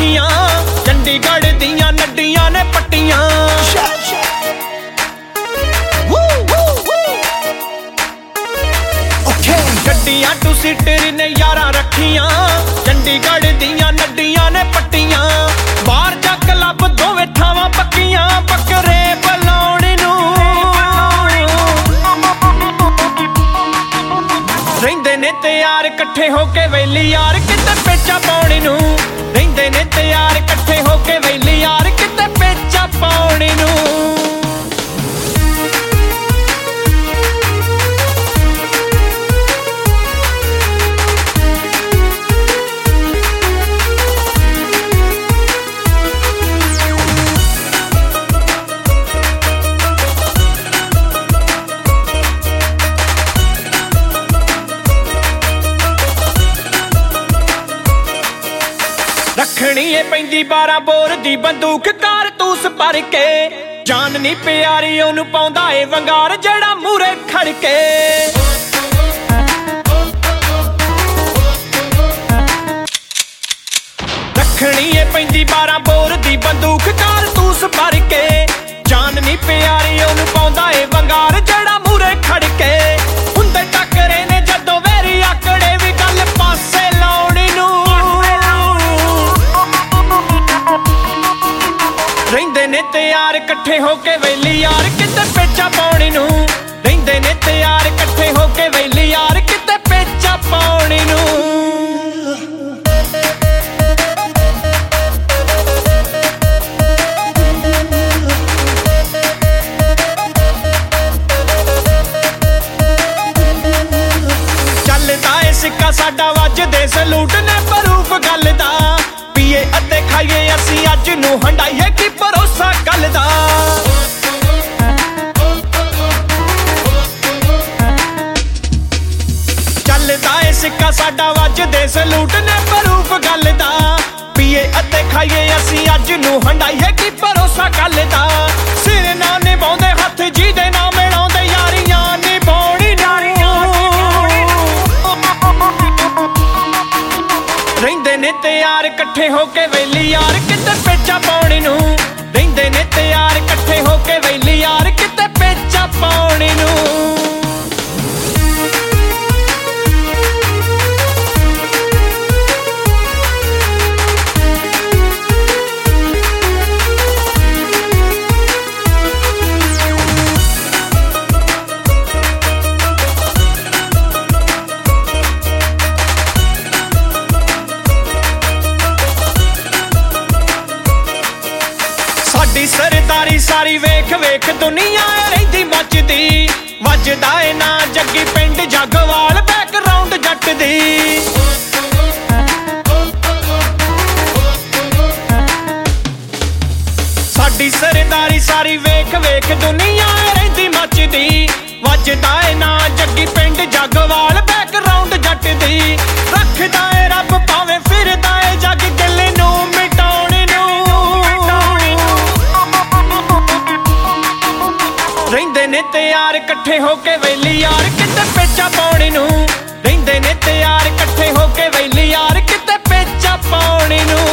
रखियां चंडीगढ़ दियां नड्डियां ने पट्टियां गड्डियां टू सीटर ने यारा रखियां चंडीगढ़ दियां नड्डियां ने पट्टियां बाहर जा क्लब दोवें थावां पक्कियां बकरे बुलाउण नूं रहिंदे ने तैयार इकट्ठे होके वेली यार किते पेचा पाउण नूं रहिंदे ने तैयार इकट्ठे होके वेली यार किते पेचा पाउण नूं रखनी पैंदी 12 बोर दी बंदूक कारतूस भर के जान नी प्यारी ओनू पाउंदा ए वंगार जेड़ा मूरे खड़ के रखनी पैंदी 12 बोर दी बंदूक कारतूस भर के जान नी प्यारी ओनू पाउंदा ए वंगार जेड़ा मूरे खड़ के हुंदे टकरे ने जदों वेरी आकड़े भी गल पासे लाउण नूं रहिंदे ने तैयार इकट्ठे होके वेली यार किते पेचा पाउण नूं रहिंदे ने तैयार इकट्ठे होके वेली यार किते पेचा पाउण नूं चलदा ए सिक्का साडा वजदे सलूट ने प्रूफ गल दा पीए अते खाइए असी अज नूं हंडाइए की भरोसा गल दा चलदा ए सिक्का साडा वजदे सलूट ने प्रूफ गल दा पीए अते खाइए असी अज नूं हंडाइए की भरोसा गल दा सिर ना निभाउंदे हथ जी दे ना मिलाउंदे यारियां निभाउणी रहिंदे ने तैयार इकट्ठे होके वेली यार किते पेचा पाउण नूं रहिंदे ने तैयार इकट्ठे होके वेली यार किते पेचा पाउण नूं साडी सरदारी सारी वेख वेख दुनिया रहिंदी मचदी वजदा ए ना जग्गी पिंड जगवाल बैकग्राउंड जट दी साडी सरदारी सारी वेख वेख दुनिया रहिंदी मचदी वजदा ए ना जग्गी पिंड जगवाल बैकग्राउंड जट दी रखदा ए रब भावें फिरदा ए जग दिल नूं मिटाउण रहिंदे ने तैयार इकट्ठे होके वेली यार किते पेचा पाउण नूं रहिंदे ने तैयार इकट्ठे होके वेली यार किते पेचा पाउण नूं